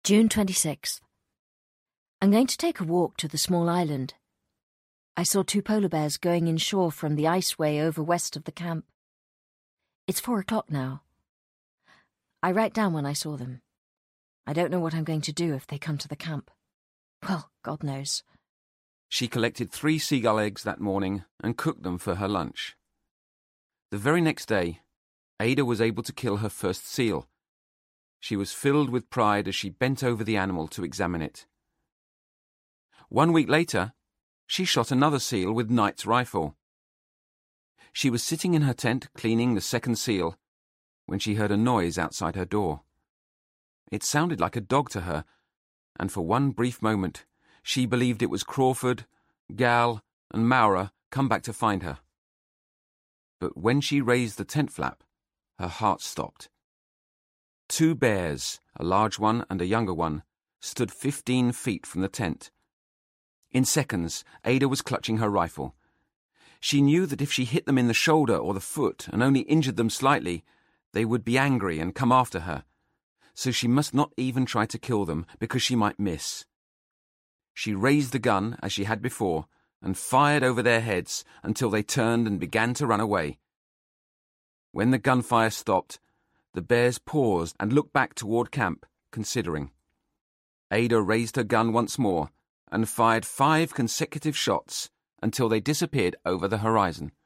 June 26th. I'm going to take a walk to the small island. I saw 2 polar bears going inshore from the iceway over west of the camp. It's 4 o'clock now. I write down when I saw them. I don't know what I'm going to do if they come to the camp. Well, God knows. She collected 3 seagull eggs that morning and cooked them for her lunch. The very next day, Ada was able to kill her first seal. She was filled with pride as she bent over the animal to examine it. 1 week later, she shot another seal with Knight's rifle. She was sitting in her tent cleaning the second seal when she heard a noise outside her door. It sounded like a dog to her, and for one brief moment she believed it was Crawford, Gal, and Maura come back to find her. But when she raised the tent flap, her heart stopped. 2 bears, a large one and a younger one, stood 15 feet from the tent. In seconds, Ada was clutching her rifle. She knew that if she hit them in the shoulder or the foot and only injured them slightly, they would be angry and come after her. So she must not even try to kill them because she might miss. She raised the gun as she had before and fired over their heads until they turned and began to run away. When the gunfire stopped, the bears paused and looked back toward camp, considering. Ada raised her gun once more and fired 5 consecutive shots until they disappeared over the horizon.